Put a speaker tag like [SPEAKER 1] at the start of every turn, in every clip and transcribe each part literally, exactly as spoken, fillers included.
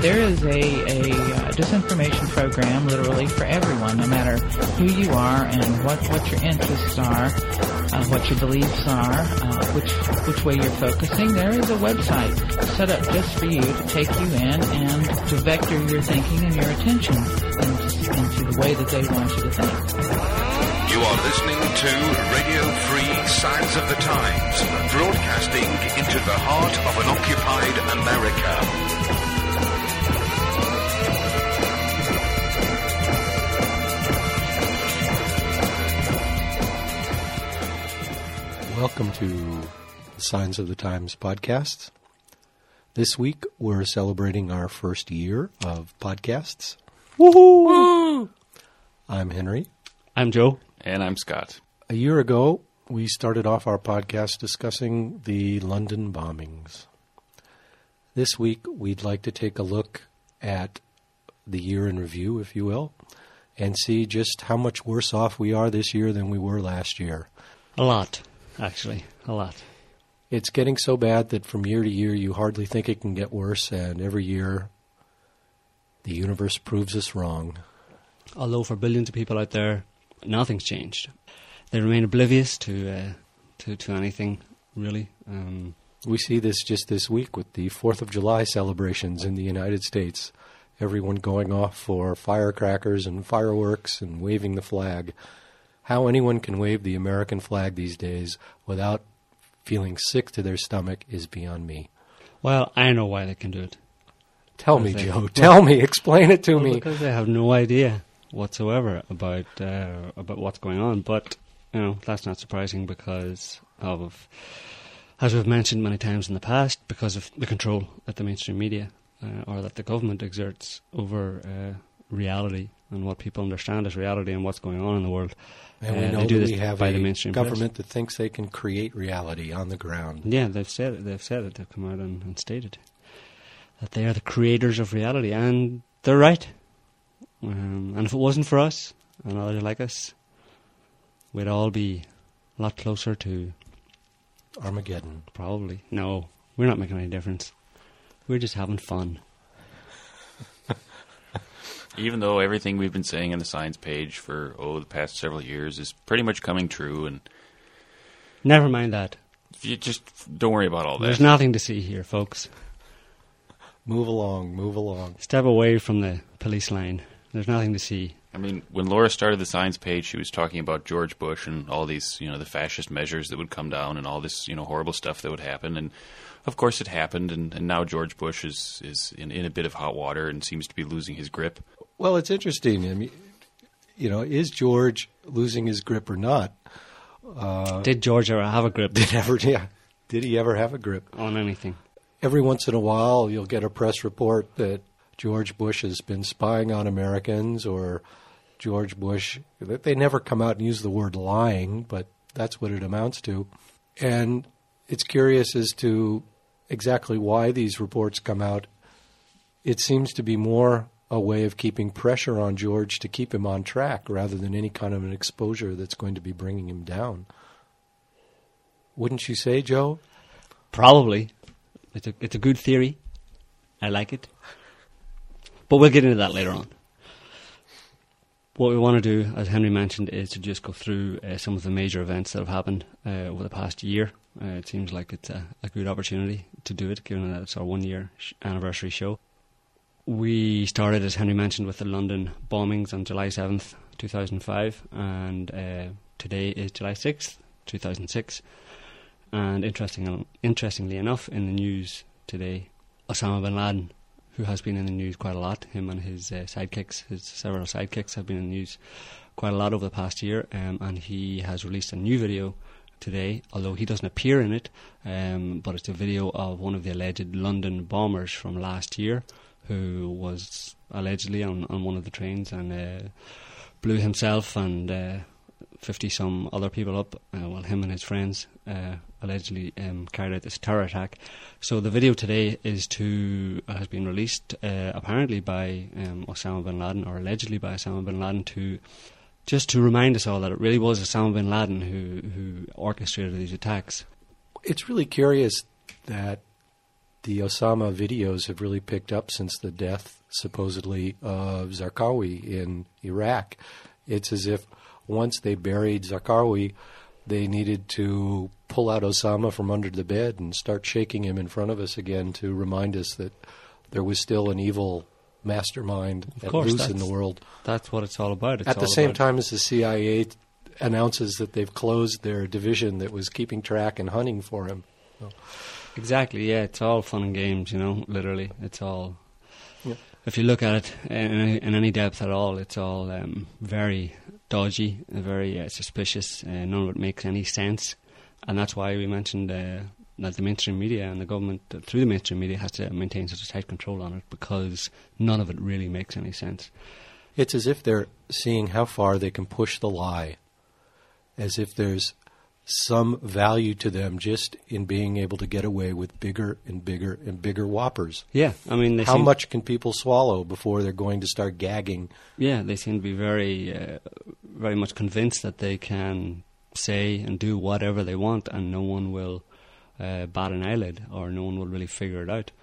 [SPEAKER 1] there is a, a uh, disinformation program literally for everyone, no matter who you are and what, what your interests are, uh, what your beliefs are, uh, which which way you're focusing. There is a website set up just for you to take you in and to vector your thinking and your attention into, into the way that they want you to think.
[SPEAKER 2] You are listening to Radio Free Signs of the Times, broadcasting into the heart of an occupied America.
[SPEAKER 3] Welcome to the Signs of the Times podcast. This week we're celebrating our first year of podcasts.
[SPEAKER 4] Woohoo! Woo!
[SPEAKER 3] I'm Henry.
[SPEAKER 4] I'm Joe.
[SPEAKER 5] And I'm Scott.
[SPEAKER 3] A year ago, we started off our podcast discussing the London bombings. This week, we'd like to take a look at the year in review, if you will, and see just how much worse off we are this year than we were last year.
[SPEAKER 4] A lot, actually, a lot.
[SPEAKER 3] It's getting so bad that from year to year, you hardly think it can get worse, and every year, the universe proves us wrong.
[SPEAKER 4] Although for billions of people out there, nothing's changed. They remain oblivious to uh, to, to anything, really. Um,
[SPEAKER 3] we see this just this week with the fourth of July celebrations in the United States. Everyone going off for firecrackers and fireworks and waving the flag. How anyone can wave the American flag these days without feeling sick to their stomach is beyond me.
[SPEAKER 4] Well, I know why they can do it.
[SPEAKER 3] Tell me, Joe. Well, Tell me. Explain it to
[SPEAKER 4] well,
[SPEAKER 3] me.
[SPEAKER 4] Because they have no idea whatsoever about uh, about what's going on, but you know that's not surprising because of, as we've mentioned many times in the past, because of the control that the mainstream media uh, or that the government exerts over uh, reality and what people understand as reality and what's going on in the world.
[SPEAKER 3] And we
[SPEAKER 4] uh,
[SPEAKER 3] know
[SPEAKER 4] they do
[SPEAKER 3] that
[SPEAKER 4] this
[SPEAKER 3] we have
[SPEAKER 4] by
[SPEAKER 3] a
[SPEAKER 4] the mainstream
[SPEAKER 3] government
[SPEAKER 4] press.
[SPEAKER 3] that thinks they can create reality on the ground.
[SPEAKER 4] Yeah, they've said it. They've said it. They've come out and, and stated that they are the creators of reality, and they're right. Um, and if it wasn't for us and others like us, we'd all be a lot closer to
[SPEAKER 3] Armageddon.
[SPEAKER 4] Probably. No, we're not making any difference. We're just having fun.
[SPEAKER 5] Even though everything we've been saying on the science page for, oh, the past several years is pretty much coming true, and
[SPEAKER 4] never mind that.
[SPEAKER 5] You just don't worry about all that.
[SPEAKER 4] There's nothing to see here, folks.
[SPEAKER 3] Move along, move along.
[SPEAKER 4] Step away from the police line. There's nothing to see.
[SPEAKER 5] I mean, when Laura started the science page, she was talking about George Bush and all these, you know, the fascist measures that would come down and all this, you know, horrible stuff that would happen. And of course it happened, and, and now George Bush is, is in, in a bit of hot water and seems to be losing his grip.
[SPEAKER 3] Well, it's interesting. I mean, you know, is George losing his grip or not?
[SPEAKER 4] Uh, did George ever have a grip?
[SPEAKER 3] Did ever? Yeah. Did he ever have a grip
[SPEAKER 4] on anything?
[SPEAKER 3] Every once in a while, you'll get a press report that George Bush has been spying on Americans, or George Bush. They never come out and use the word lying, but that's what it amounts to. And it's curious as to exactly why these reports come out. It seems to be more a way of keeping pressure on George to keep him on track rather than any kind of an exposure that's going to be bringing him down. Wouldn't you say, Joe?
[SPEAKER 4] Probably. It's a, it's a good theory. I like it. But we'll get into that later on. What we want to do, as Henry mentioned, is to just go through uh, some of the major events that have happened uh, over the past year. Uh, it seems like it's a, a good opportunity to do it, given that it's our one-year sh- anniversary show. We started, as Henry mentioned, with the London bombings on July seventh, two thousand five, and uh, today is July sixth, two thousand six. And interesting, interestingly enough, in the news today, Osama bin Laden, who has been in the news quite a lot, him and his uh, sidekicks, his several sidekicks have been in the news quite a lot over the past year, um, and he has released a new video today, although he doesn't appear in it, um, but it's a video of one of the alleged London bombers from last year, who was allegedly on, on one of the trains and uh, blew himself and uh, fifty-some other people up, uh, well, him and his friends uh, allegedly um, carried out this terror attack. So the video today is to uh, has been released uh, apparently by um, Osama bin Laden, or allegedly by Osama bin Laden, to just to remind us all that it really was Osama bin Laden who, who orchestrated these attacks.
[SPEAKER 3] It's really curious that the Osama videos have really picked up since the death, supposedly, of Zarqawi in Iraq. It's as if once they buried Zarqawi, they needed to pull out Osama from under the bed and start shaking him in front of us again to remind us that there was still an evil mastermind
[SPEAKER 4] Of
[SPEAKER 3] at
[SPEAKER 4] course,
[SPEAKER 3] loose in
[SPEAKER 4] that's-
[SPEAKER 3] the world.
[SPEAKER 4] That's what it's all about. It's
[SPEAKER 3] At the
[SPEAKER 4] all
[SPEAKER 3] same
[SPEAKER 4] about-
[SPEAKER 3] time as the C I A announces that they've closed their division that was keeping track and hunting for him. So,
[SPEAKER 4] Exactly, yeah. It's all fun and games, you know, literally. It's all...
[SPEAKER 3] Yeah.
[SPEAKER 4] If you look at it in any, in any depth at all, it's all um, very dodgy, uh, very uh, suspicious. Uh, none of it makes any sense. And that's why we mentioned uh, that the mainstream media and the government, uh, through the mainstream media, has to maintain such a tight control on it, because none of it really makes any sense.
[SPEAKER 3] it's as if they're seeing how far they can push the lie, as if there's some value to them just in being able to get away with bigger and bigger and bigger whoppers.
[SPEAKER 4] Yeah, I mean... They
[SPEAKER 3] How
[SPEAKER 4] seem,
[SPEAKER 3] much can people swallow before they're going to start gagging?
[SPEAKER 4] Yeah, they seem to be very, uh, very much convinced that they can say and do whatever they want, and no one will uh, bat an eyelid, or no one will really figure it out.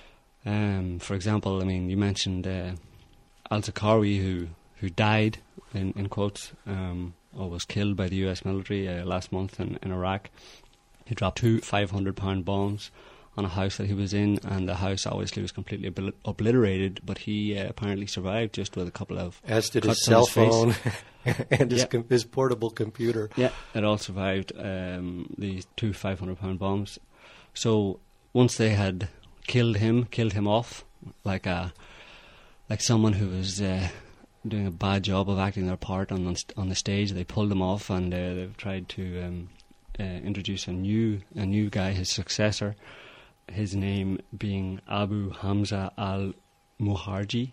[SPEAKER 4] Um, for example, I mean, you mentioned uh, Al-Zarqawi, who who died in, in quotes, um, or was killed by the U S military uh, last month in, in Iraq. He dropped two five hundred pound bombs on a house that he was in, and the house obviously was completely obli- obliterated, but he uh, apparently survived just with a couple of
[SPEAKER 3] As did his
[SPEAKER 4] cuts on
[SPEAKER 3] cell
[SPEAKER 4] his face.
[SPEAKER 3] phone and his,
[SPEAKER 4] Yeah.
[SPEAKER 3] com- his portable computer.
[SPEAKER 4] Yeah, it all survived, um, these two five hundred pound bombs. So once they had killed him, killed him off, like a like someone who was uh, doing a bad job of acting their part on on, st- on the stage, they pulled him off, and uh, they've tried to um, uh, introduce a new a new guy, his successor. His name being Abu Hamza al Muhajir,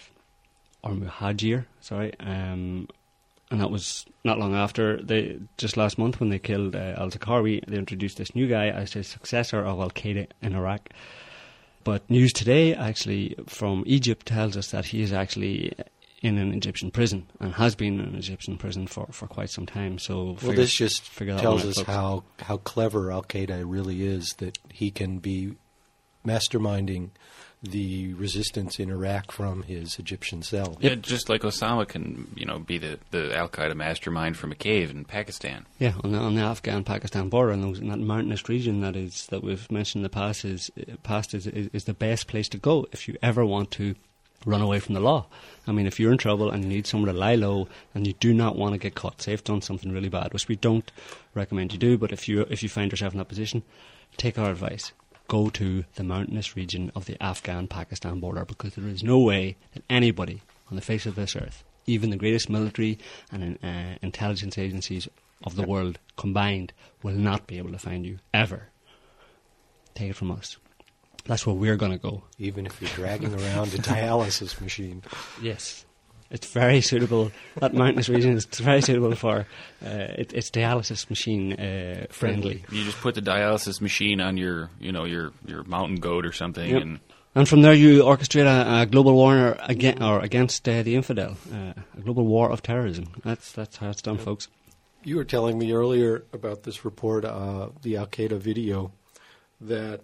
[SPEAKER 4] or Muhajir, sorry. Um, and that was not long after, they just last month when they killed uh, Al-Zarqawi, they introduced this new guy as his successor of Al-Qaeda in Iraq. But news today, actually, from Egypt tells us that he is actually in an Egyptian prison, and has been in an Egyptian prison for, for quite some time. So
[SPEAKER 3] Well,
[SPEAKER 4] figure-
[SPEAKER 3] this just
[SPEAKER 4] figure that
[SPEAKER 3] tells
[SPEAKER 4] one out,
[SPEAKER 3] us
[SPEAKER 4] folks.
[SPEAKER 3] how, how clever Al-Qaeda really is, that he can be masterminding the resistance in Iraq from his Egyptian cell.
[SPEAKER 5] Yeah, just like Osama can, you know, be the, the Al-Qaeda mastermind from a cave in Pakistan.
[SPEAKER 4] Yeah, on the, on the Afghan-Pakistan border, and those, in that mountainous region that is that we've mentioned in the past is past is, is is the best place to go if you ever want to run away from the law. I mean, if you're in trouble and you need somewhere to lie low and you do not want to get caught, say you've done something really bad, which we don't recommend you do, but if you if you find yourself in that position, take our advice. Go to the mountainous region of the Afghan-Pakistan border, because there is no way that anybody on the face of this earth, even the greatest military and uh, intelligence agencies of the world combined, will not be able to find you, ever. Take it from us. That's where we're going to go.
[SPEAKER 3] Even if you're dragging around a dialysis machine.
[SPEAKER 4] Yes. It's very suitable. That mountainous region is very suitable for, uh, it, it's dialysis machine uh, friendly.
[SPEAKER 5] You just put the dialysis machine on your, you know, your, your mountain goat or something,
[SPEAKER 4] Yep.
[SPEAKER 5] and
[SPEAKER 4] And from there, you orchestrate a, a global war against, or against uh, the infidel, uh, a global war of terrorism. That's that's how it's done, folks.
[SPEAKER 3] You were telling me earlier about this report, uh, the Al-Qaeda video, that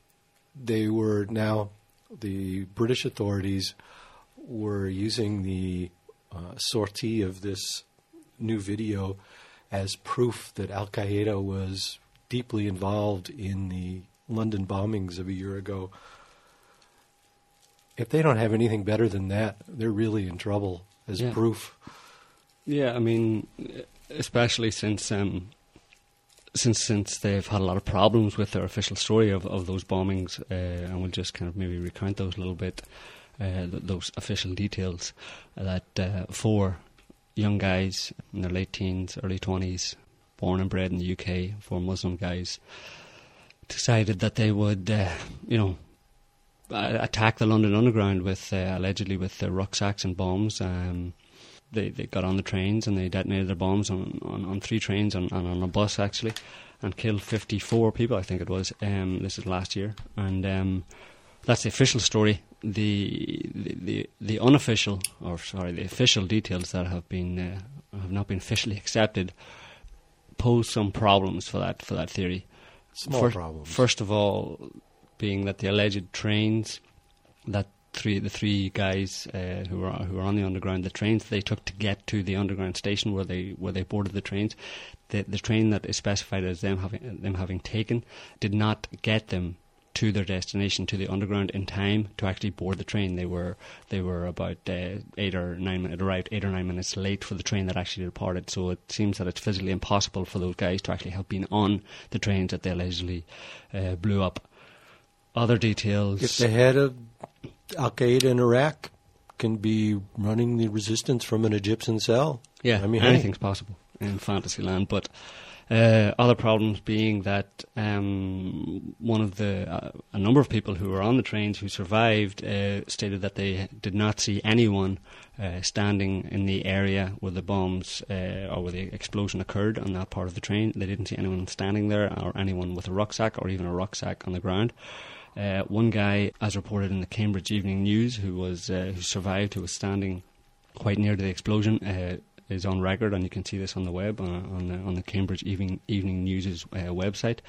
[SPEAKER 3] they were now, the British authorities were using the uh, sortie of this new video as proof that Al-Qaeda was deeply involved in the London bombings of a year ago. If they don't have anything better than that, they're really in trouble as
[SPEAKER 4] Yeah.
[SPEAKER 3] proof.
[SPEAKER 4] Yeah, I mean, especially since um, since since they've had a lot of problems with their official story of, of those bombings, uh, and we'll just kind of maybe recount those a little bit, uh, th- those official details, that uh, four young guys in their late teens, early twenties, born and bred in the U K, four Muslim guys, decided that they would, uh, you know, uh, attack the London Underground with, uh, allegedly with uh, rucksacks and bombs. Um, They they got on the trains and they detonated their bombs on, on, on three trains and on, on a bus, actually, and killed fifty-four people, I think it was. Um, this is last year, and um, that's the official story. The, the the the unofficial, or sorry, the official details that have been uh, have not been officially accepted pose some problems for that for that theory.
[SPEAKER 3] Small
[SPEAKER 4] First,
[SPEAKER 3] problems.
[SPEAKER 4] First of all, being that the alleged trains that three the three guys uh, who were who were on the underground, the trains they took to get to the underground station where they where they boarded the trains, the the train that is specified as them having them having taken did not get them to their destination, to the underground, in time to actually board the train. They were they were about uh, eight or nine minutes arrived eight or nine minutes late for the train that actually departed. So it seems that it's physically impossible for those guys to actually have been on the trains that they allegedly uh, blew up. Other details.
[SPEAKER 3] If the head of Al Qaeda in Iraq can be running the resistance from an Egyptian cell,
[SPEAKER 4] yeah,
[SPEAKER 3] I mean,
[SPEAKER 4] anything's
[SPEAKER 3] hey.
[SPEAKER 4] possible in Fantasyland, but. Uh, other problems being that um, one of the uh, a number of people who were on the trains who survived uh, stated that they did not see anyone uh, standing in the area where the bombs uh, or where the explosion occurred on that part of the train. They didn't see anyone standing there or anyone with a rucksack or even a rucksack on the ground. Uh, one guy, as reported in the Cambridge Evening News, who was uh, who survived, who was standing quite near to the explosion, uh, is on record, and you can see this on the web, on, on, the, on the Cambridge Evening, Evening News' uh, website.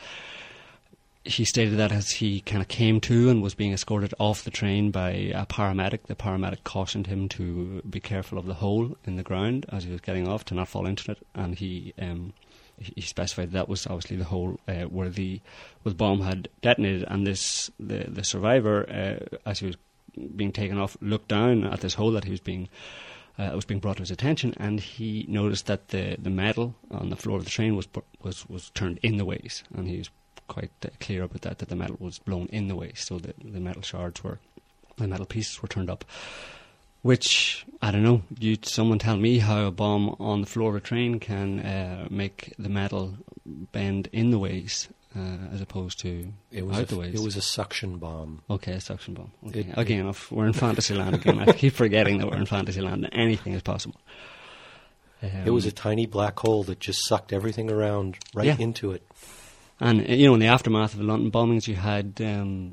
[SPEAKER 4] He stated that as he kind of came to and was being escorted off the train by a paramedic, the paramedic cautioned him to be careful of the hole in the ground as he was getting off, to not fall into it, and he um, he specified that was obviously the hole uh, where the where the bomb had detonated, and this the, the survivor, uh, as he was being taken off, looked down at this hole that he was being Uh, was being brought to his attention, and he noticed that the, the metal on the floor of the train was was was turned in the ways, and he was quite uh, clear about that, that the metal was blown in the ways, so the, the metal shards were, the metal pieces were turned up. Which, I don't know, you someone tell me how a bomb on the floor of a train can uh, make the metal bend in the ways uh, as opposed to
[SPEAKER 3] it was
[SPEAKER 4] out
[SPEAKER 3] a,
[SPEAKER 4] the ways.
[SPEAKER 3] It was a suction bomb.
[SPEAKER 4] Okay, a suction bomb. Okay.
[SPEAKER 3] It,
[SPEAKER 4] again, it, if we're in Fantasyland again. I keep forgetting that we're in Fantasyland and anything is possible. Um,
[SPEAKER 3] it was a tiny black hole that just sucked everything around right
[SPEAKER 4] yeah.
[SPEAKER 3] into it.
[SPEAKER 4] And, you know, in the aftermath of the London bombings, you had um,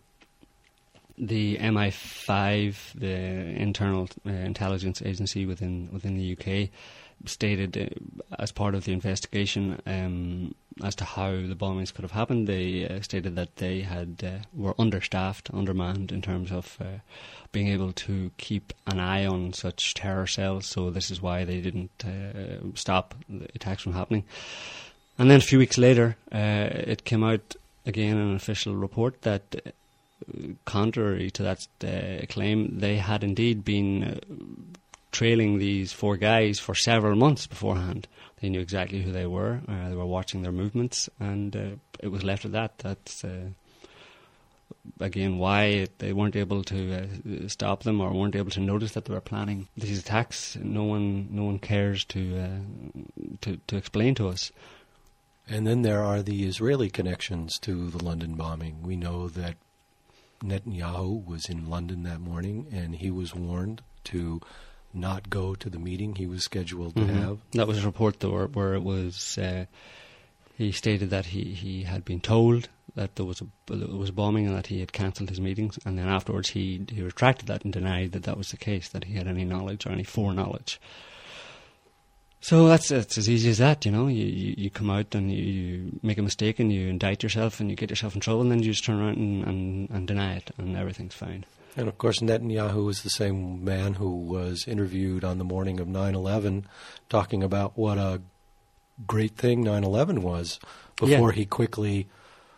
[SPEAKER 4] the M I five, the internal uh, intelligence agency within within the U K, stated uh, as part of the investigation um, as to how the bombings could have happened. They uh, stated that they had uh, were understaffed, undermanned in terms of uh, being able to keep an eye on such terror cells. So this is why they didn't uh, stop the attacks from happening. And then a few weeks later, uh, it came out again in an official report that, uh, contrary to that uh, claim, they had indeed been Uh, trailing these four guys for several months beforehand. They knew exactly who they were. Uh, they were watching their movements, and uh, it was left at that. That's uh, again why they weren't able to uh, stop them, or weren't able to notice that they were planning these attacks. No one, no one cares to uh, to to explain to us.
[SPEAKER 3] And then there are the Israeli connections to the London bombing. We know that Netanyahu was in London that morning, and he was warned to not go to the meeting he was scheduled to
[SPEAKER 4] Mm-hmm.
[SPEAKER 3] have.
[SPEAKER 4] That was a report though, where, where it was uh, he stated that he, he had been told that there was a there was bombing and that he had cancelled his meetings, and then afterwards he he retracted that and denied that that was the case, that he had any knowledge or any foreknowledge. So that's that's as easy as that, you know. You you, you come out and you, you make a mistake and you indict yourself and you get yourself in trouble, and then you just turn around and, and, and deny it, and everything's fine.
[SPEAKER 3] And of course, Netanyahu was the same man who was interviewed on the morning of nine eleven, talking about what a great thing nine eleven was, before
[SPEAKER 4] Yeah.
[SPEAKER 3] he quickly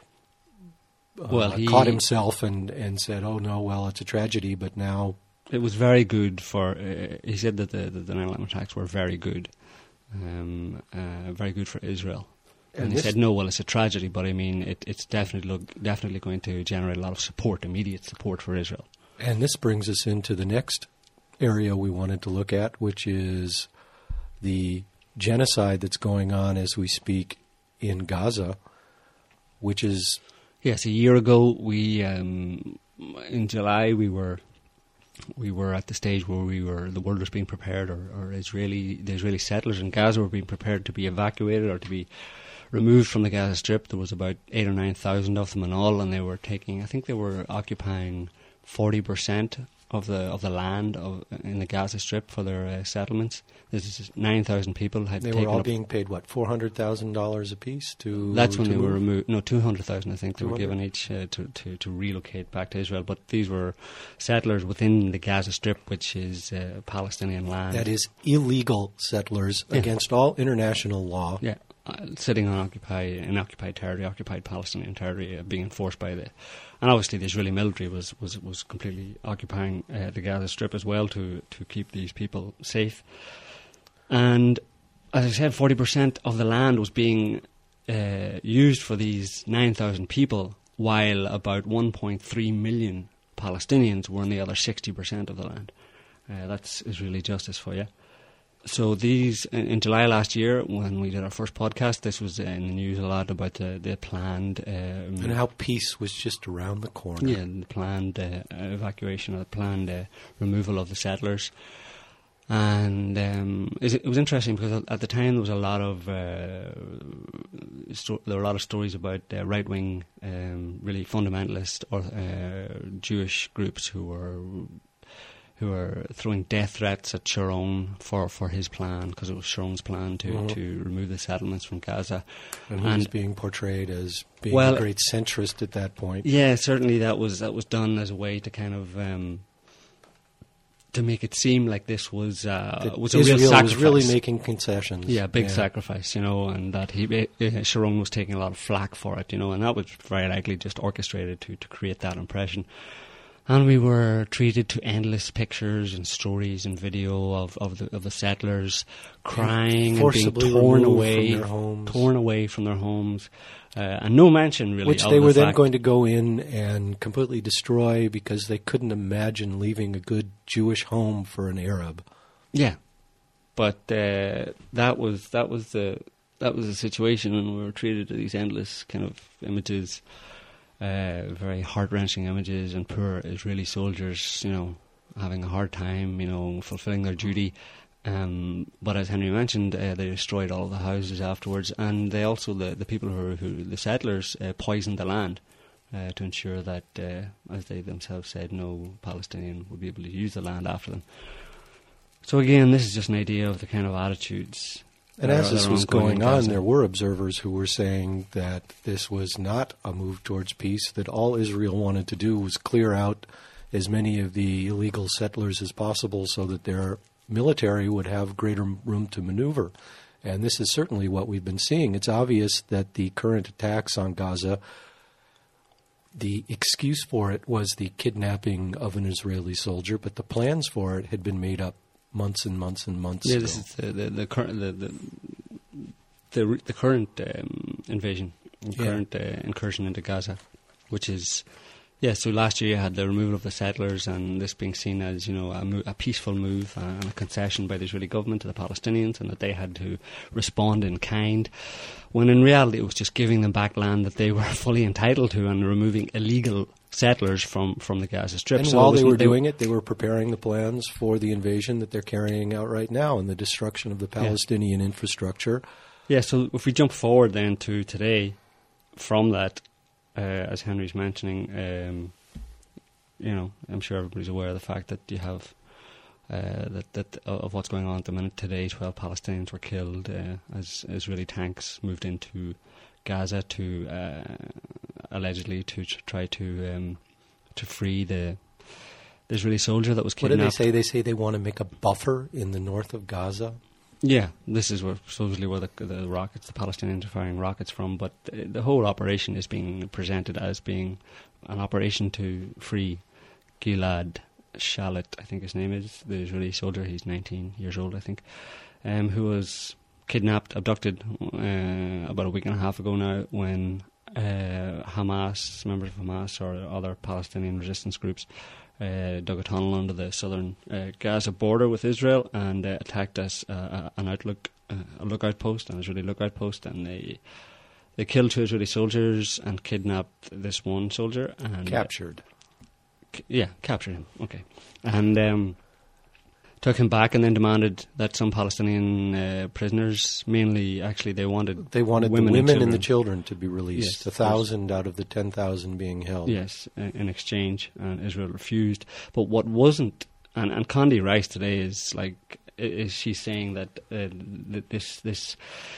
[SPEAKER 3] uh,
[SPEAKER 4] Well, he-
[SPEAKER 3] caught himself and, and said, oh no, well, it's a tragedy, but now...
[SPEAKER 4] It was very good for. Uh, he said that the, the, the nine eleven attacks were very good, um, uh, very good for Israel. And,
[SPEAKER 3] And
[SPEAKER 4] he
[SPEAKER 3] this-
[SPEAKER 4] said, no, well, it's a tragedy, but I mean, it, it's definitely look, definitely going to generate a lot of support, immediate support for Israel.
[SPEAKER 3] And this brings us into the next area we wanted to look at, which is the genocide that's going on as we speak in Gaza, which is...
[SPEAKER 4] Yes, a year ago, we um, in July, we were we were at the stage where we were the world was being prepared, or, or Israeli the Israeli settlers in Gaza were being prepared to be evacuated or to be removed from the Gaza Strip. There was about eight or nine thousand of them in all, and they were taking. I think they were occupying forty percent of the of the land of in the Gaza Strip for their uh, settlements. This is nine thousand people had
[SPEAKER 3] They
[SPEAKER 4] taken
[SPEAKER 3] were all
[SPEAKER 4] up,
[SPEAKER 3] being paid, what, four hundred thousand dollars apiece to
[SPEAKER 4] That's when
[SPEAKER 3] to
[SPEAKER 4] they were
[SPEAKER 3] move?
[SPEAKER 4] removed. No, two hundred thousand. I think they were
[SPEAKER 3] two hundred?
[SPEAKER 4] given each uh, to, to to relocate back to Israel. But these were settlers within the Gaza Strip, which is uh, Palestinian land.
[SPEAKER 3] That is illegal settlers
[SPEAKER 4] Yeah.
[SPEAKER 3] against all international law.
[SPEAKER 4] Yeah, uh, sitting on occupy in occupied territory, occupied Palestinian territory, uh, being enforced by the, and obviously the Israeli military was was, was completely occupying uh, the Gaza Strip as well to to keep these people safe. And as I said, forty percent of the land was being uh, used for these nine thousand people, while about one point three million Palestinians were in the other sixty percent of the land. Uh, that's Israeli justice for you. So these, in, in July last year, when we did our first podcast, this was in the news a lot about the, the planned... Um,
[SPEAKER 3] And how peace was just around the corner.
[SPEAKER 4] yeah, the planned uh, evacuation or the planned uh, removal of the settlers. And um, it, it was interesting because at the time there was a lot of uh, sto- there were a lot of stories about uh, right wing, um, really fundamentalist or uh, Jewish groups who were who were throwing death threats at Sharon for, for his plan, because it was Sharon's plan to,
[SPEAKER 3] Mhm.
[SPEAKER 4] to remove the settlements from Gaza.
[SPEAKER 3] And he was
[SPEAKER 4] And-
[SPEAKER 3] being portrayed as being
[SPEAKER 4] Well,
[SPEAKER 3] a great centrist at that point.
[SPEAKER 4] Yeah, certainly that was that was done as a way to kind of um, to make it seem like this was uh,
[SPEAKER 3] That
[SPEAKER 4] was a
[SPEAKER 3] Israel
[SPEAKER 4] real sacrifice.
[SPEAKER 3] was really making concessions.
[SPEAKER 4] Yeah, big sacrifice, you know, and that he uh, Sharon was taking a lot of flack for it, you know, and that was very likely just orchestrated to, to create that impression. And we were treated to endless pictures and stories and video of, of the of the settlers crying and
[SPEAKER 3] Forcibly
[SPEAKER 4] being torn
[SPEAKER 3] removed
[SPEAKER 4] away,
[SPEAKER 3] from their homes.
[SPEAKER 4] torn away from their homes, uh, and no mention really.
[SPEAKER 3] Which
[SPEAKER 4] of
[SPEAKER 3] they
[SPEAKER 4] the
[SPEAKER 3] were then
[SPEAKER 4] fact-
[SPEAKER 3] going to go in and completely destroy because they couldn't imagine leaving a good Jewish home for an Arab.
[SPEAKER 4] Yeah, but uh, that was that was the that was the situation, and we were treated to these endless kind of images, uh, very heart wrenching images, and poor Israeli soldiers, you know, having a hard time, you know, fulfilling their duty. Um, but as Henry mentioned, uh, they destroyed all the houses afterwards, and they also the the people who, were, who the settlers uh, poisoned the land. Uh, to ensure that, uh, as they themselves said, no Palestinian would be able to use the land after them. So again, this is just an idea of the kind of attitudes.
[SPEAKER 3] And
[SPEAKER 4] that
[SPEAKER 3] as
[SPEAKER 4] are-
[SPEAKER 3] this
[SPEAKER 4] that are
[SPEAKER 3] was
[SPEAKER 4] ongoing in
[SPEAKER 3] going on,
[SPEAKER 4] Gaza.
[SPEAKER 3] there were observers who were saying that this was not a move towards peace, that all Israel wanted to do was clear out as many of the illegal settlers as possible so that their military would have greater room to maneuver. And this is certainly what we've been seeing. It's obvious that the current attacks on Gaza, the excuse for it was the kidnapping of an Israeli soldier, but the plans for it had been made up months and months and months
[SPEAKER 4] Yeah,
[SPEAKER 3] ago.
[SPEAKER 4] this is the the, the current the the, the, re- the current um, invasion, the
[SPEAKER 3] Yeah.
[SPEAKER 4] current uh, incursion into Gaza, which is yeah. So last year you had the removal of the settlers, and this being seen as you know a, mo- a peaceful move and a concession by the Israeli government to the Palestinians, and that they had to respond in kind. When in reality it was just giving them back land that they were fully entitled to, and removing illegal settlers from, from the Gaza Strip.
[SPEAKER 3] And
[SPEAKER 4] So it
[SPEAKER 3] while they
[SPEAKER 4] wasn't-
[SPEAKER 3] were doing it, they were preparing the plans for the invasion that they're carrying out right now and the destruction of the Palestinian infrastructure.
[SPEAKER 4] Yeah, so if we jump forward then to today, from that, uh, as Henry's mentioning, um, you know, I'm sure everybody's aware of the fact that you have uh, that that uh, of what's going on at the minute. Today, twelve Palestinians were killed uh, as Israeli tanks moved into Gaza to uh, allegedly to tr- try to um, to free the, the Israeli soldier that was
[SPEAKER 3] What did
[SPEAKER 4] kidnapped.
[SPEAKER 3] they say? They say they want to make a buffer in the north of Gaza.
[SPEAKER 4] Yeah, this is where supposedly where the, the rockets, the Palestinians are firing rockets from. But the, the whole operation is being presented as being an operation to free Gilad Shalit, I think his name is, the Israeli soldier. He's nineteen years old, I think, um, who was kidnapped, abducted uh, about a week and a half ago now, when uh, Hamas, members of Hamas or other Palestinian resistance groups, uh, dug a tunnel under the southern uh, Gaza border with Israel and uh, attacked us uh, an outlook, uh, a lookout post, an Israeli lookout post, and they they killed two Israeli soldiers and kidnapped this one soldier and
[SPEAKER 3] Captured.
[SPEAKER 4] uh, c- yeah, captured him. Okay, and um, took him back and then demanded that some Palestinian uh, prisoners, mainly actually they wanted
[SPEAKER 3] They wanted
[SPEAKER 4] women
[SPEAKER 3] the women
[SPEAKER 4] and
[SPEAKER 3] and the
[SPEAKER 4] children.
[SPEAKER 3] children to be released,
[SPEAKER 4] Yes,
[SPEAKER 3] a thousand out of the ten thousand being held.
[SPEAKER 4] Yes, in in exchange, and Israel refused. But what wasn't, and, and Condi Rice today is like, is she saying that uh, th- this this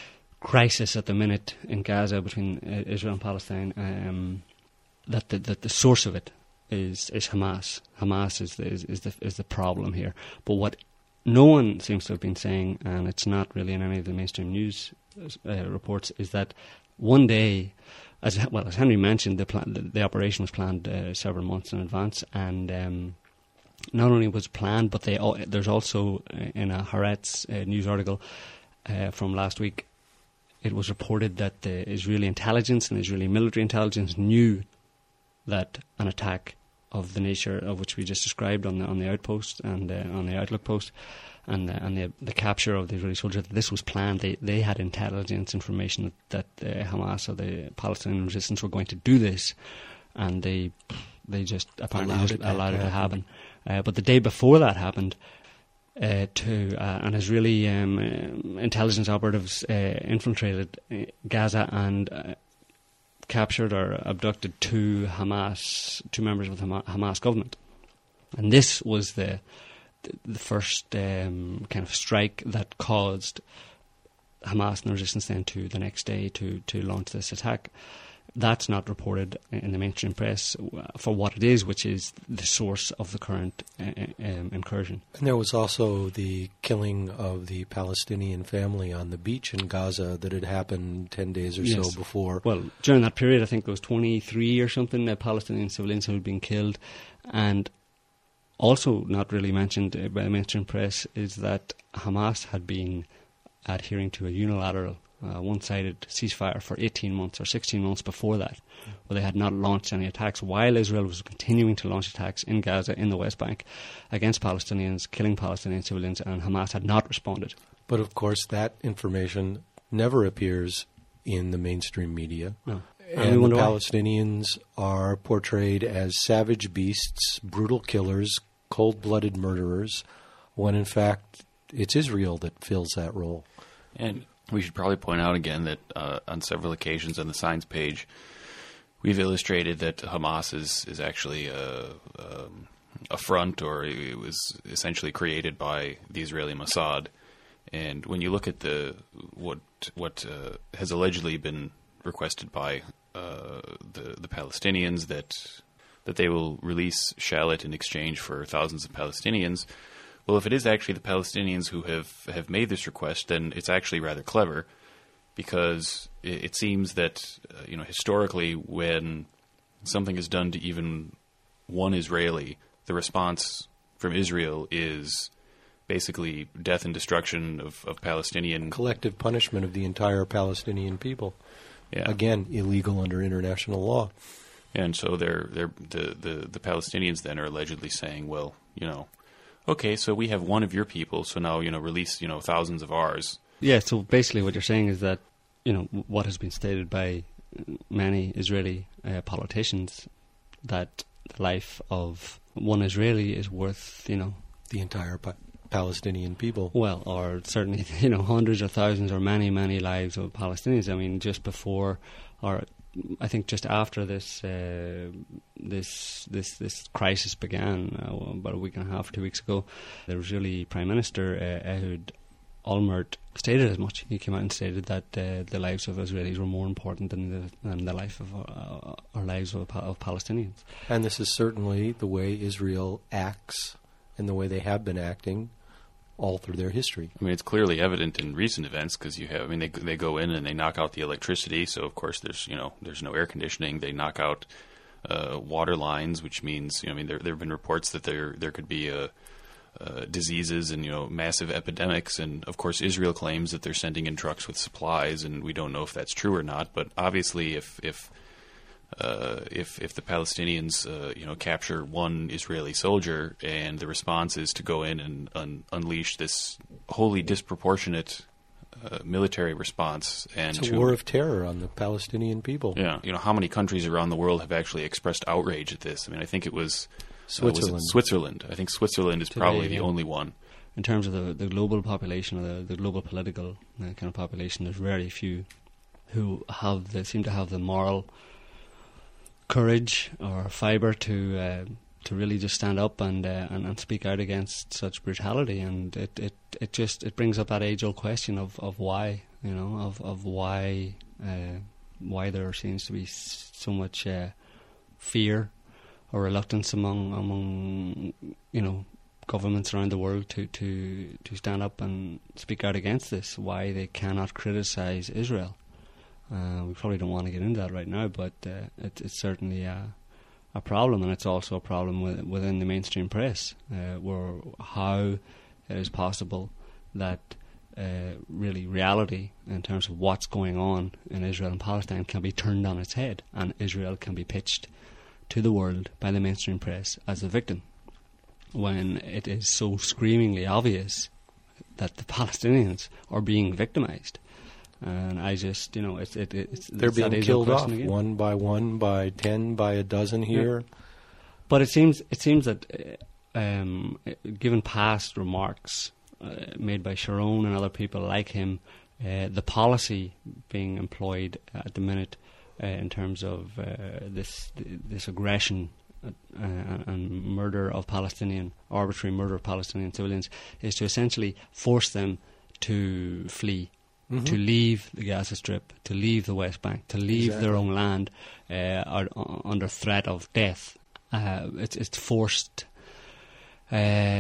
[SPEAKER 4] crisis at the minute in Gaza between uh, Israel and Palestine, um, that the, that the source of it is is Hamas. Hamas is the, is, is the is the problem here. But what no one seems to have been saying, and it's not really in any of the mainstream news uh, reports, is that one day, as well as Henry mentioned, the plan, the, the operation was planned uh, several months in advance, and um, not only was it planned, but they al- there's also uh, in a Haaretz uh, news article uh, from last week, it was reported that the Israeli intelligence and Israeli military intelligence knew that an attack of the nature of which we just described on the on the outpost and uh, on the outlook post, and uh, and the the capture of the Israeli soldier, that this was planned. They they had intelligence information that, that uh, Hamas or the Palestinian resistance were going to do this, and they they just apparently
[SPEAKER 3] Allowed
[SPEAKER 4] just
[SPEAKER 3] it to
[SPEAKER 4] allowed it to
[SPEAKER 3] happen.
[SPEAKER 4] happen. Uh, but the day before that happened, uh, to uh, an Israeli um, uh, intelligence operatives uh, infiltrated uh, Gaza and Uh, captured or abducted two Hamas, two members of the Hama- Hamas government, and this was the the first um, kind of strike that caused Hamas and the resistance then to the next day to to launch this attack. That's not reported in the mainstream press for what it is, which is the source of the current uh, um, incursion.
[SPEAKER 3] And there was also the killing of the Palestinian family on the beach in Gaza that had happened ten days or
[SPEAKER 4] Yes.
[SPEAKER 3] so before.
[SPEAKER 4] Well, during that period, I think there was twenty-three or something uh, Palestinian civilians who had been killed. And also not really mentioned uh, by the mainstream press is that Hamas had been adhering to a unilateral, uh, one-sided ceasefire for eighteen months or sixteen months before that, where they had not launched any attacks, while Israel was continuing to launch attacks in Gaza, in the West Bank, against Palestinians, killing Palestinian civilians, and Hamas had not responded.
[SPEAKER 3] But of course, that information never appears in the mainstream media.
[SPEAKER 4] No. And we
[SPEAKER 3] And the
[SPEAKER 4] wonder why.
[SPEAKER 3] Palestinians are portrayed as savage beasts, brutal killers, cold-blooded murderers, when in fact it's Israel that fills that role.
[SPEAKER 5] And we should probably point out again that uh, on several occasions on the signs page, we've illustrated that Hamas is, is actually a, um, a front, or it was essentially created by the Israeli Mossad. And when you look at the what what uh, has allegedly been requested by uh, the the Palestinians, that that they will release Shalit in exchange for thousands of Palestinians. Well, if it is actually the Palestinians who have, have made this request, then it's actually rather clever, because it, it seems that uh, you know historically, when something is done to even one Israeli, the response from Israel is basically death and destruction of, of Palestinian.
[SPEAKER 3] Collective punishment of the entire Palestinian people.
[SPEAKER 5] Yeah.
[SPEAKER 3] Again, illegal under international law.
[SPEAKER 5] And so they're they're the, the, the Palestinians then are allegedly saying, well, you know, okay, so we have one of your people, so now, you know, release, you know, thousands of ours.
[SPEAKER 4] Yeah, so basically what you're saying is that, you know, what has been stated by many Israeli uh, politicians, that the life of one Israeli is worth, you know,
[SPEAKER 3] The entire pa- Palestinian people.
[SPEAKER 4] well, or certainly, you know, hundreds or thousands or many, many lives of Palestinians. I mean, just before, or I think just after this uh, this this this crisis began, uh, about a week and a half, two weeks ago, the Israeli Prime Minister, uh, Ehud Olmert, stated as much. He came out and stated that uh, the lives of Israelis were more important than the, than the life of uh, our lives of, of Palestinians.
[SPEAKER 3] And this is certainly the way Israel acts and the way they have been acting all through their history.
[SPEAKER 5] I mean, it's clearly evident in recent events, because you have, I mean, they they go in and they knock out the electricity, so of course there's, you know, there's no air conditioning. They knock out uh, water lines, which means, you know, I mean, there there have been reports that there there could be uh, uh, diseases and, you know, massive epidemics, and of course Israel claims that they're sending in trucks with supplies, and we don't know if that's true or not. But obviously, if if Uh, if if the Palestinians uh, you know capture one Israeli soldier and the response is to go in and un- unleash this wholly disproportionate uh, military response, and
[SPEAKER 3] It's a
[SPEAKER 5] to,
[SPEAKER 3] war of terror on the Palestinian people.
[SPEAKER 5] yeah, you know, how many countries around the world have actually expressed outrage at this? I mean, I think it was uh, was it
[SPEAKER 3] Switzerland.
[SPEAKER 5] Switzerland. I think Switzerland is
[SPEAKER 4] Today,
[SPEAKER 5] probably the
[SPEAKER 4] yeah.
[SPEAKER 5] only one.
[SPEAKER 4] in terms of the, the global population, or the, the global political uh, kind of population, there's very few who have the, seem to have the moral courage or fibre to uh, to really just stand up and, uh, and and speak out against such brutality. And it, it, it just it brings up that age old question of, of why, you know, of of why uh, why there seems to be so much uh, fear or reluctance among among you know governments around the world to, to, to stand up and speak out against this. Why they cannot criticise Israel. Uh, we probably don't want to get into that right now, but uh, it, it's certainly a, a problem, and it's also a problem with, within the mainstream press, uh, where how it is possible that uh, really reality in terms of what's going on in Israel and Palestine can be turned on its head, and Israel can be pitched to the world by the mainstream press as a victim, when it is so screamingly obvious that the Palestinians are being victimized. And I just, you know, it's it, it's
[SPEAKER 3] they're
[SPEAKER 4] it's
[SPEAKER 3] being killed off
[SPEAKER 4] again.
[SPEAKER 3] one by one, by ten, by a dozen here.
[SPEAKER 4] Yeah. But it seems it seems that, uh, um, given past remarks uh, made by Sharon and other people like him, uh, the policy being employed at the minute uh, in terms of uh, this this aggression uh, and murder of Palestinian, arbitrary murder of Palestinian civilians, is to essentially force them to flee. Mm-hmm. To leave the Gaza Strip, to leave the West Bank, to leave exactly. their own land uh, are, uh, under threat of death. Uh, it's, it's forced uh,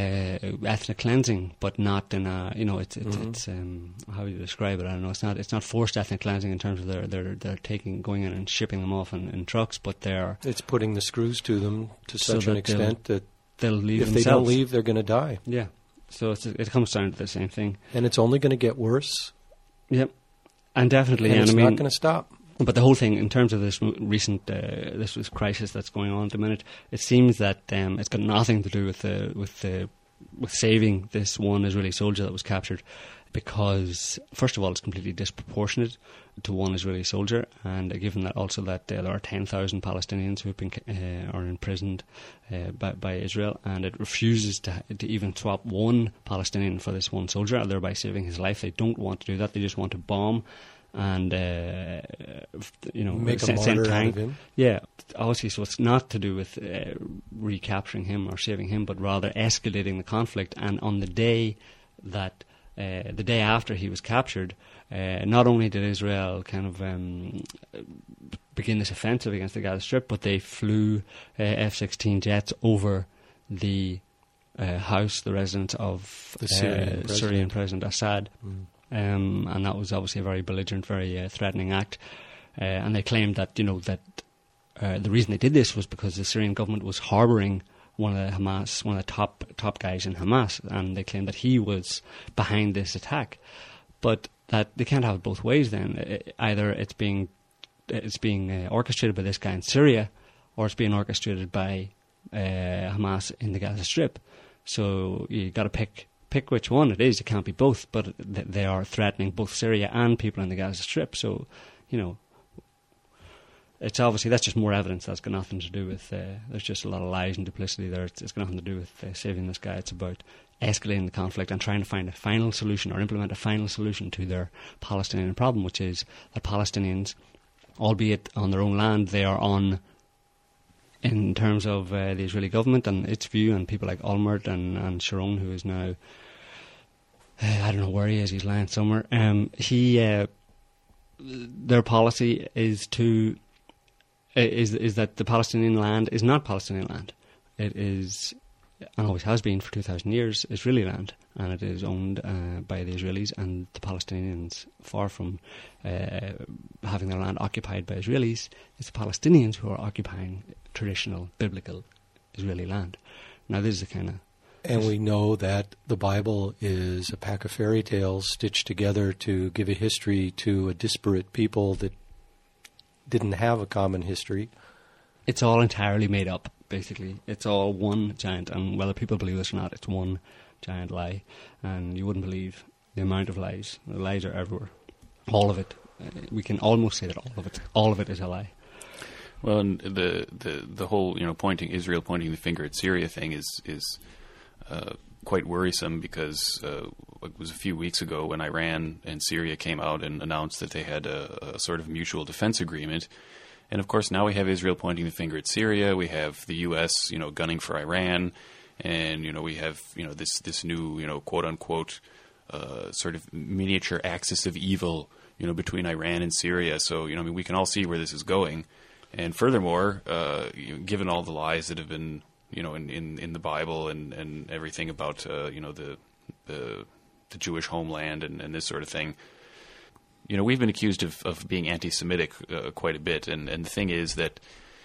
[SPEAKER 4] ethnic cleansing, but not in a, you know, it's, it's, mm-hmm. it's um, how do you describe it? I don't know. It's not, it's not forced ethnic cleansing in terms of they're, they're, they're taking, going in and shipping them off in, in trucks, but they're...
[SPEAKER 3] It's putting the screws to them to
[SPEAKER 4] so
[SPEAKER 3] such an extent
[SPEAKER 4] they'll,
[SPEAKER 3] that
[SPEAKER 4] they'll leave
[SPEAKER 3] if
[SPEAKER 4] themselves.
[SPEAKER 3] they don't leave, they're going to die.
[SPEAKER 4] Yeah. So it's, it comes down to the same thing.
[SPEAKER 3] And it's only going to get worse.
[SPEAKER 4] Yep, and definitely,
[SPEAKER 3] and
[SPEAKER 4] and
[SPEAKER 3] it's
[SPEAKER 4] I mean,
[SPEAKER 3] not going to stop.
[SPEAKER 4] But the whole thing, in terms of this recent uh, this, this crisis that's going on at the minute, it seems that um, it's got nothing to do with the with the with saving this one Israeli soldier that was captured, because first of all, it's completely disproportionate to one Israeli soldier, and uh, given that also that uh, there are ten thousand Palestinians who have been uh, are imprisoned uh, by, by Israel, and it refuses to to even swap one Palestinian for this one soldier, thereby saving his life. They don't want to do that. They just want to bomb and uh, you know
[SPEAKER 3] make
[SPEAKER 4] send,
[SPEAKER 3] a martyr
[SPEAKER 4] send
[SPEAKER 3] out of him.
[SPEAKER 4] Yeah, obviously. So it's not to do with uh, recapturing him or saving him, but rather escalating the conflict. And on the day that uh, the day after he was captured, uh, not only did Israel kind of um, begin this offensive against the Gaza Strip, but they flew uh, F sixteen jets over the uh, house, the residence of
[SPEAKER 3] the Syrian,
[SPEAKER 4] uh,
[SPEAKER 3] president.
[SPEAKER 4] Syrian President Assad.
[SPEAKER 3] Mm.
[SPEAKER 4] Um, and that was obviously a very belligerent, very uh, threatening act. Uh, and they claimed that, you know, that uh, the reason they did this was because the Syrian government was harbouring one of the Hamas, one of the top top guys in Hamas, and they claimed that he was behind this attack. But that they can't have it both ways. Then it, either it's being it's being uh, orchestrated by this guy in Syria, or it's being orchestrated by uh, Hamas in the Gaza Strip. So you got to pick. Pick which one it is. It can't be both, but th- they are threatening both Syria and people in the Gaza Strip. So, you know, it's obviously that's just more evidence. That's got nothing to do with. Uh, there's just a lot of lies and duplicity there. It's, it's got nothing to do with uh, saving this guy. It's about escalating the conflict and trying to find a final solution or implement a final solution to their Palestinian problem, which is that Palestinians, albeit on their own land, they are on. In terms of uh, the Israeli government and its view, and people like Olmert and, and Sharon, who is now, uh, I don't know where he is, he's lying somewhere, um, he, uh, their policy is to, uh, is is that the Palestinian land is not Palestinian land. It is, and always has been for two thousand years, Israeli land, and it is owned uh, by the Israelis, and the Palestinians, far from uh, having their land occupied by Israelis, it's the Palestinians who are occupying traditional biblical Israeli land. Now this is the kind of...
[SPEAKER 3] And we know that the Bible is a pack of fairy tales stitched together to give a history to a disparate people that didn't have a common history.
[SPEAKER 4] It's all entirely made up, basically. It's all one giant, and whether people believe this or not, it's one giant lie. And you wouldn't believe the amount of lies. The lies are everywhere. All of it. Uh, we can almost say that all of it, all of it is a lie.
[SPEAKER 5] Well, and the, the the whole, you know, pointing Israel pointing the finger at Syria thing is is uh, quite worrisome because uh, it was a few weeks ago when Iran and Syria came out and announced that they had a, a sort of mutual defense agreement. And, of course, now we have Israel pointing the finger at Syria. We have the U S, you know, gunning for Iran. And, you know, we have, you know, this, this new, you know, quote-unquote uh, sort of miniature axis of evil, you know, between Iran and Syria. So, you know, I mean, we can all see where this is going. And furthermore, uh, you know, given all the lies that have been, you know, in, in, in the Bible and, and everything about, uh, you know, the, the the Jewish homeland and, and this sort of thing, you know, we've been accused of, of being anti-Semitic uh, quite a bit. And, and the thing is that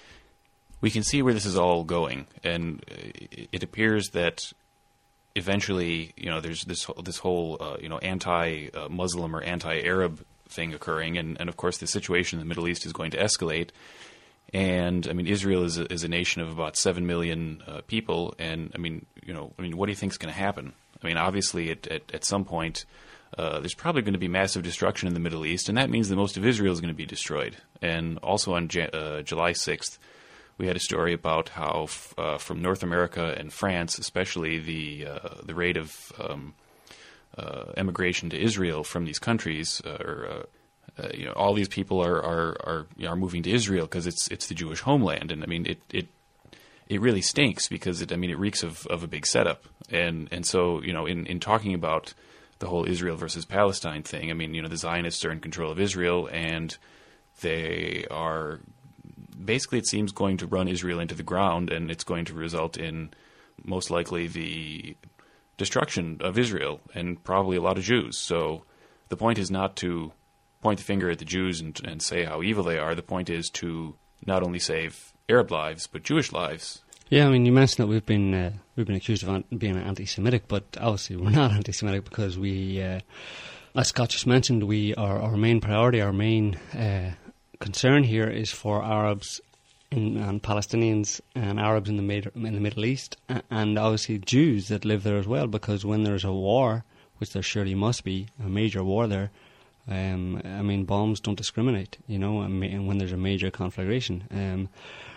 [SPEAKER 5] we can see where this is all going. And it, it appears that eventually, you know, there's this, this whole, uh, you know, anti-Muslim or anti-Arab thing occurring. And, and, of course, the situation in the Middle East is going to escalate. And, I mean, Israel is a, is a nation of about seven million uh, people. And, I mean, you know, I mean, what do you think is going to happen? I mean, obviously, at, at, at some point, uh, there's probably going to be massive destruction in the Middle East, and that means that most of Israel is going to be destroyed. And also on Jan- uh, July sixth, we had a story about how f- uh, from North America and France, especially the uh, the rate of um, uh, emigration to Israel from these countries, uh, or uh, uh, you know, all these people are are are, are moving to Israel because it's it's the Jewish homeland, and I mean it it it really stinks because it I mean it reeks of, of a big setup, and and so you know in, in talking about the whole Israel versus Palestine thing, I mean you know the Zionists are in control of Israel, and they are basically, it seems, going to run Israel into the ground, and it's going to result in most likely the destruction of Israel and probably a lot of Jews. So the point is not to point the finger at the Jews and, and say how evil they are. The point is to not only save Arab lives, but Jewish lives.
[SPEAKER 4] Yeah, I mean, you mentioned that we've been uh, we've been accused of an- being anti-Semitic, but obviously we're not anti-Semitic because we, uh, as Scott just mentioned, we are our main priority, our main uh, concern here is for Arabs in, and Palestinians and Arabs in the Mid- in the Middle East, and obviously Jews that live there as well. Because when there's a war, which there surely must be, a major war there, um, I mean, bombs don't discriminate, you know. And when there's a major conflagration, um,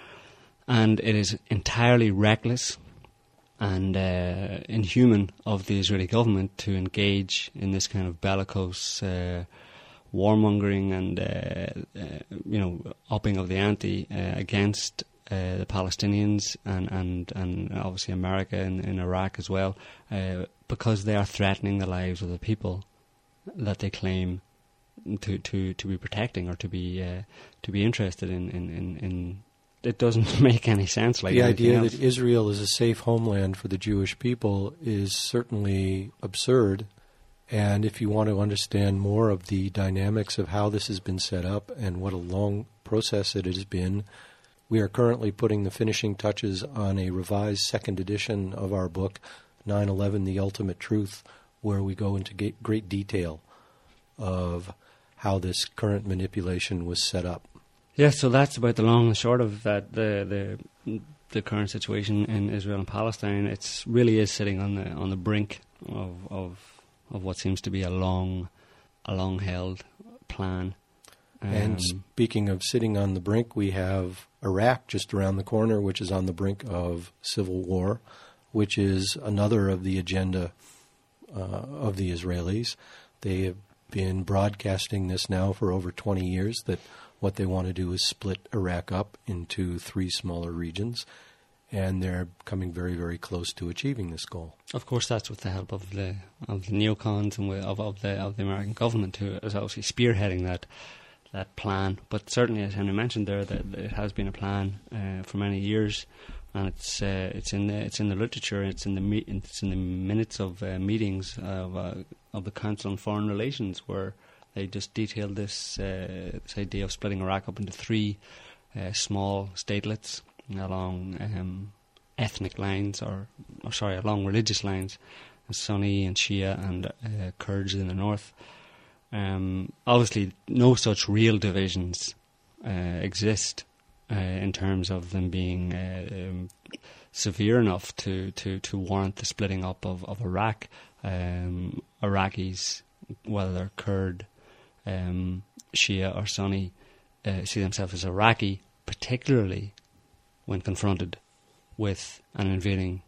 [SPEAKER 4] and it is entirely reckless and uh, inhuman of the Israeli government to engage in this kind of bellicose Uh, warmongering and uh, uh, you know upping of the ante uh, against uh, the Palestinians and, and, and obviously America in, in Iraq as well, uh, because they are threatening the lives of the people that they claim to, to, to be protecting or to be uh, to be interested in, in, in, in. It doesn't make any sense. Like
[SPEAKER 3] the idea
[SPEAKER 4] else.
[SPEAKER 3] that Israel is a safe homeland for the Jewish people is certainly absurd. And if you want to understand more of the dynamics of how this has been set up and what a long process it has been, we are currently putting the finishing touches on a revised second edition of our book, nine eleven, The Ultimate Truth, where we go into great detail of how this current manipulation was set up.
[SPEAKER 4] Yeah, so that's about the long and short of that. The the the current situation in Israel and Palestine, it really is sitting on the on the brink of of. of what seems to be a long, a long-held plan. Um,
[SPEAKER 3] and speaking of sitting on the brink, we have Iraq just around the corner, which is on the brink of civil war, which is another of the agenda uh, of the Israelis. They have been broadcasting this now for over twenty years, that what they want to do is split Iraq up into three smaller regions. And they're coming very, very close to achieving this goal.
[SPEAKER 4] Of course, that's with the help of the of the neocons and of, of the of the American government, who is obviously spearheading that that plan. But certainly, as Henry mentioned there, that it has been a plan uh, for many years, and it's uh, it's in the it's in the literature, it's in the me- it's in the minutes of uh, meetings of uh, of the Council on Foreign Relations, where they just detailed this uh, this idea of splitting Iraq up into three uh, small statelets along um, ethnic lines, or, or sorry, along religious lines, Sunni and Shia and uh, Kurds in the north. Um, obviously, no such real divisions uh, exist uh, in terms of them being uh, um, severe enough to, to, to warrant the splitting up of, of Iraq. Um, Iraqis, whether they're Kurd, um, Shia or Sunni, uh, see themselves as Iraqi, particularly when confronted with an invading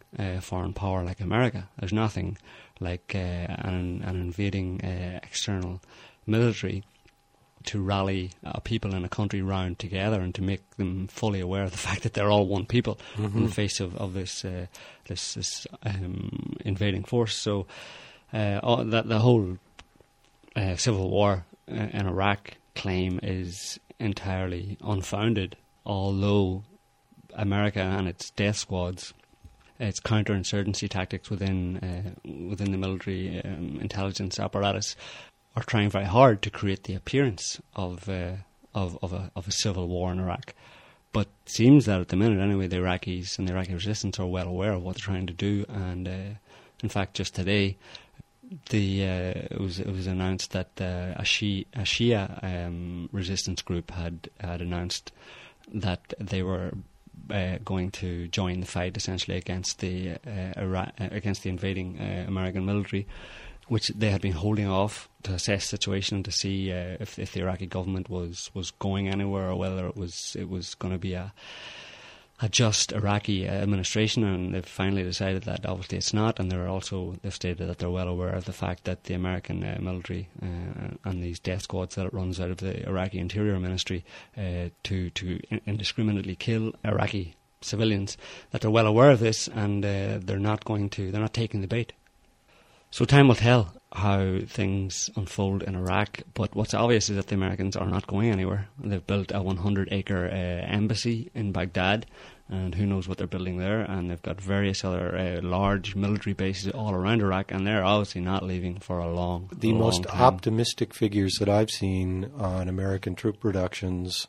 [SPEAKER 4] a foreign power like America. There's nothing like uh, an, an invading uh, external military to rally uh, people in a country round together and to make them fully aware of the fact that they're all one people mm-hmm. in the face of, of this uh, this, this um, invading force. So uh, all, that the whole uh, civil war uh, in Iraq claim is entirely unfounded, although America and its death squads, its counterinsurgency tactics within uh, within the military um, intelligence apparatus are trying very hard to create the appearance of uh, of of a, of a civil war in Iraq. But it seems that at the minute, anyway, the Iraqis and the Iraqi resistance are well aware of what they're trying to do. And uh, in fact, just today, the uh, it was it was announced that uh, a Shia, a Shia um, resistance group had had announced that they were uh, going to join the fight essentially against the uh, Iraq, uh, against the invading uh, American military, which they had been holding off to assess the situation to see uh, if, if the Iraqi government was, was going anywhere or whether it was it was going to be a a just Iraqi administration, and they've finally decided that obviously it's not. And they're also they've stated that they're well aware of the fact that the American uh, military uh, and these death squads that it runs out of the Iraqi Interior Ministry uh, to to indiscriminately kill Iraqi civilians, that they're well aware of this, and uh, they're not going to they're not taking the bait. So time will tell how things unfold in Iraq, but what's obvious is that the Americans are not going anywhere. They've built a hundred acre uh, embassy in Baghdad, and who knows what they're building there, and they've got various other uh, large military bases all around Iraq, and they're obviously not leaving for a long
[SPEAKER 3] The
[SPEAKER 4] a long
[SPEAKER 3] most
[SPEAKER 4] time.
[SPEAKER 3] optimistic figures that I've seen on American troop reductions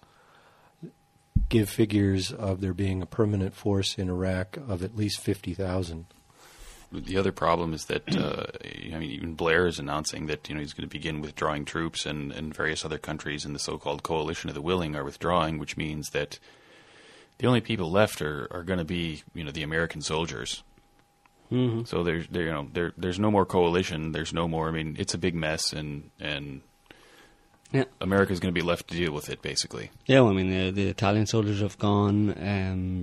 [SPEAKER 3] give figures of there being a permanent force in Iraq of at least fifty thousand.
[SPEAKER 5] The other problem is that uh, I mean, even Blair is announcing that you know he's going to begin withdrawing troops, and, and various other countries in the so-called coalition of the willing are withdrawing, which means that the only people left are, are going to be you know the American soldiers.
[SPEAKER 4] Mm-hmm.
[SPEAKER 5] So there's there you know there there's no more coalition. There's no more. I mean, it's a big mess, and and
[SPEAKER 4] Yeah.
[SPEAKER 5] America's going to be left to deal with it basically.
[SPEAKER 4] Yeah, well, I mean, the, the Italian soldiers have gone, um,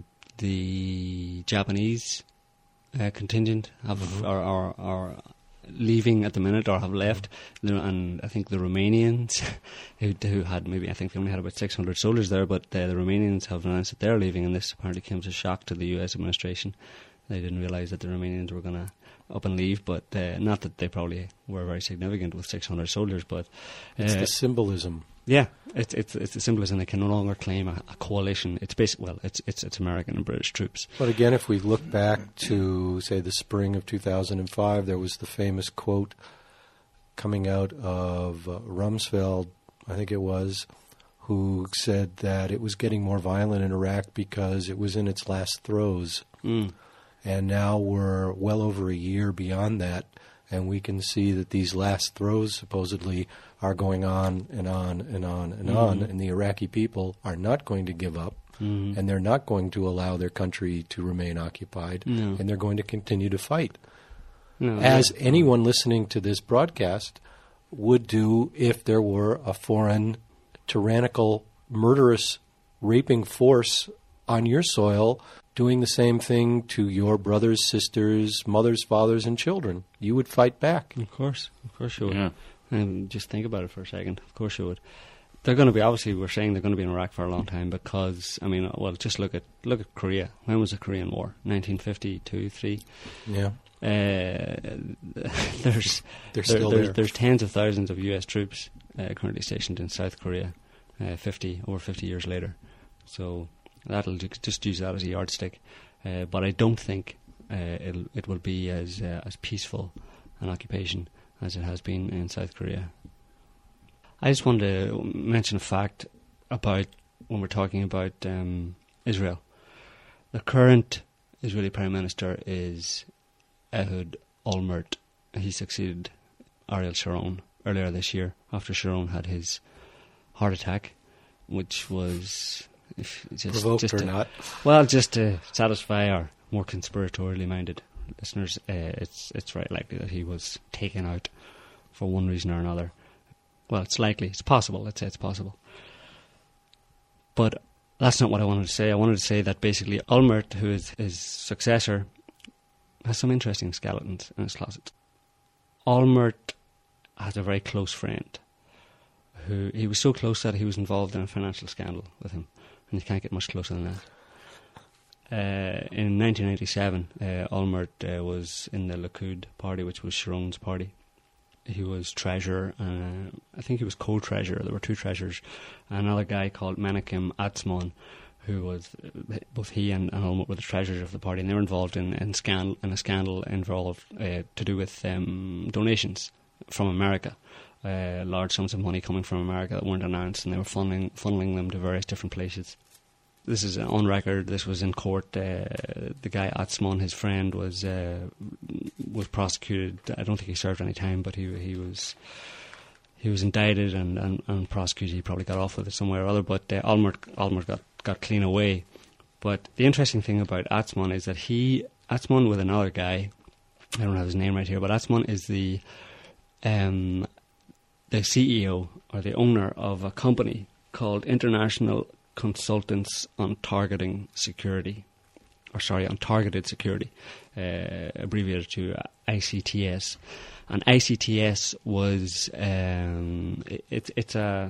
[SPEAKER 4] the Japanese uh, contingent have mm-hmm. are, are are leaving at the minute or have left, and I think the Romanians, who, who had maybe I think they only had about six hundred soldiers there, but uh, the Romanians have announced that they're leaving, and this apparently came as a shock to the U S administration. They didn't realise that the Romanians were going to up and leave, but uh, not that they probably were very significant with six hundred soldiers, but uh,
[SPEAKER 3] it's the symbolism.
[SPEAKER 4] Yeah, it's it's it's the symbolism. They can no longer claim a, a coalition. It's basic. Well, it's it's it's American and British troops.
[SPEAKER 3] But again, if we look back to say the spring of two thousand five, there was the famous quote coming out of uh, Rumsfeld, I think it was, who said that it was getting more violent in Iraq because it was in its last throes.
[SPEAKER 4] Mm.
[SPEAKER 3] And now we're well over a year beyond that, and we can see that these last throes supposedly are going on and on and on and mm-hmm. on, and the Iraqi people are not going to give up, mm-hmm. and they're not going to allow their country to remain occupied,
[SPEAKER 4] no.
[SPEAKER 3] and they're going to continue to fight.
[SPEAKER 4] No,
[SPEAKER 3] As
[SPEAKER 4] yeah.
[SPEAKER 3] anyone listening to this broadcast would do if there were a foreign, tyrannical, murderous, raping force on your soil doing the same thing to your brothers, sisters, mothers, fathers, and children. You would fight back.
[SPEAKER 4] Of course, of course you would.
[SPEAKER 5] Yeah.
[SPEAKER 4] And just think about it for a second. Of course you would. They're going to be, obviously we're saying they're going to be in Iraq for a long time because, I mean, well, just look at look at Korea. When was the Korean War? nineteen fifty-two, three
[SPEAKER 3] Yeah.
[SPEAKER 4] Uh, there's
[SPEAKER 3] They're
[SPEAKER 4] there,
[SPEAKER 3] still
[SPEAKER 4] there's,
[SPEAKER 3] there.
[SPEAKER 4] there's tens of thousands of U S troops uh, currently stationed in South Korea, uh, fifty over fifty years later. So that'll ju- just use that as a yardstick. Uh, but I don't think uh, it'll, it will be as uh, as peaceful an occupation as it has been in South Korea. I just wanted to mention a fact about when we're talking about um, Israel. The current Israeli Prime Minister is Ehud Olmert. He succeeded Ariel Sharon earlier this year after Sharon had his heart attack, which was if just,
[SPEAKER 3] Provoked
[SPEAKER 4] just
[SPEAKER 3] or
[SPEAKER 4] to,
[SPEAKER 3] not.
[SPEAKER 4] Well, just to satisfy our more conspiratorially minded listeners, uh, it's it's very likely that he was taken out for one reason or another. Well, it's likely. It's possible. Let's say it's possible. But that's not what I wanted to say. I wanted to say that basically Olmert, who is his successor, has some interesting skeletons in his closet. Allmert has a very close friend who he was so close that he was involved in a financial scandal with him, and you can't get much closer than that. Uh, in nineteen ninety-seven, uh, Allmert uh, was in the Likud party, which was Sharon's party. He was treasurer, uh, I think he was co-treasurer. There were two treasurers. Another guy called Menachem Atzmon, who was, uh, both he and, and Allmert were the treasurers of the party, and they were involved in, in, scandal, in a scandal involved uh, to do with um, donations from America. Uh, large sums of money coming from America that weren't announced, and they were funneling, funneling them to various different places. This is on record. This was in court. Uh, the guy Atzmon, his friend, was uh, was prosecuted. I don't think he served any time, but he he was he was indicted and, and, and prosecuted. He probably got off with it somewhere or other. But uh, Allmert Allmert got, got clean away. But the interesting thing about Atzmon is that he Atzmon with another guy. I don't have his name right here, but Atzmon is the um, the C E O or the owner of a company called International Consultants on Targeting Security, or sorry, on Targeted Security, uh, abbreviated to I C T S. And I C T S was um, it, it, it's a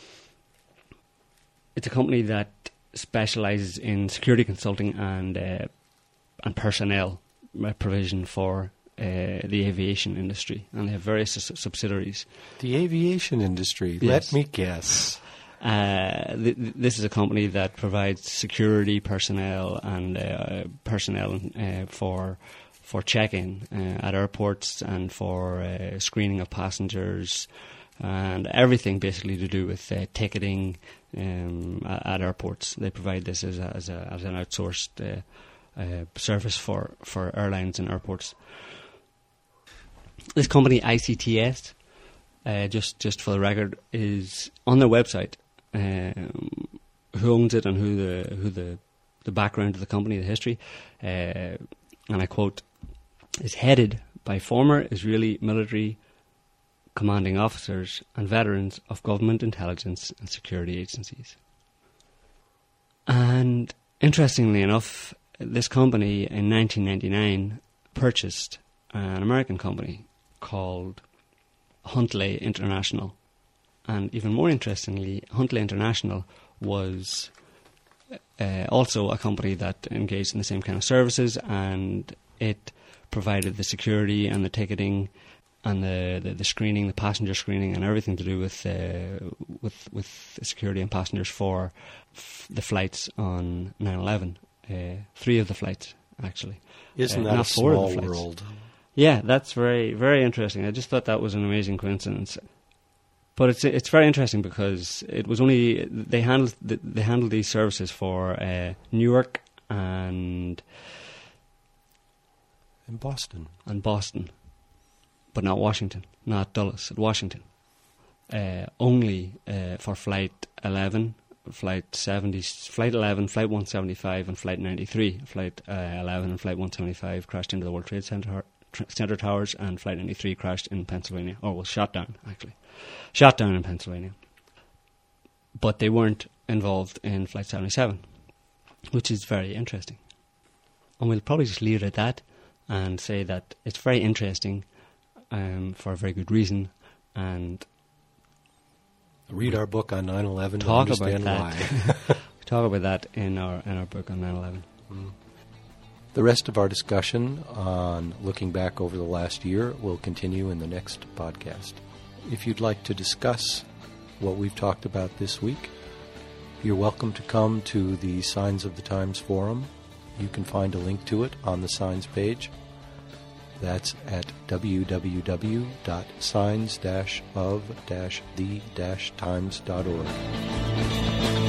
[SPEAKER 4] it's a company that specialises in security consulting and uh, and personnel provision for uh, the aviation industry, and they have various su- subsidiaries.
[SPEAKER 3] The aviation industry.
[SPEAKER 4] Yes.
[SPEAKER 3] Let me guess.
[SPEAKER 4] Uh, th- this is a company that provides security personnel and uh, personnel uh, for for check-in uh, at airports and for uh, screening of passengers and everything basically to do with uh, ticketing um, at, at airports. They provide this as a, as, a, as an outsourced uh, uh, service for, for airlines and airports. This company I C T S, uh, just just for the record, is on their website. Um, who owns it and who the who the, the background of the company, the history, uh, and I quote, is headed by former Israeli military commanding officers and veterans of government intelligence and security agencies. And interestingly enough, this company in nineteen ninety-nine purchased an American company called Huntley International. And even more interestingly, Huntley International was uh, also a company that engaged in the same kind of services, and it provided the security and the ticketing and the, the, the screening, the passenger screening, and everything to do with uh, with with security and passengers for f- the flights on nine eleven. Uh, three of the flights, actually.
[SPEAKER 3] Isn't
[SPEAKER 4] uh,
[SPEAKER 3] that
[SPEAKER 4] not
[SPEAKER 3] a
[SPEAKER 4] four
[SPEAKER 3] small
[SPEAKER 4] of the flights.
[SPEAKER 3] world?
[SPEAKER 4] Yeah, that's very, very interesting. I just thought that was an amazing coincidence. But it's it's very interesting because it was only they handled they handled these services for uh, Newark and
[SPEAKER 3] In Boston.
[SPEAKER 4] and Boston, but not Washington, not Dulles, at Washington. Uh, only uh, for flight eleven, flight seventy, flight eleven, flight one seventy-five, and flight ninety-three. Flight uh, eleven and flight one seventy-five crashed into the World Trade Center Center towers, and flight ninety-three crashed in Pennsylvania, or was shot down actually. Shot down in Pennsylvania. But they weren't involved in Flight seventy-seven, which is very interesting. And we'll probably just leave it at that and say that it's very interesting um, for a very good reason, and
[SPEAKER 3] Read our book on nine eleven to
[SPEAKER 4] talk about
[SPEAKER 3] understand
[SPEAKER 4] that.
[SPEAKER 3] why.
[SPEAKER 4] talk about that in our in our book on nine eleven.
[SPEAKER 3] Mm. The rest of our discussion on looking back over the last year will continue in the next podcast. If you'd like to discuss what we've talked about this week, you're welcome to come to the Signs of the Times forum. You can find a link to it on the Signs page. That's at w w w dot signs dash of dash the dash times dot org.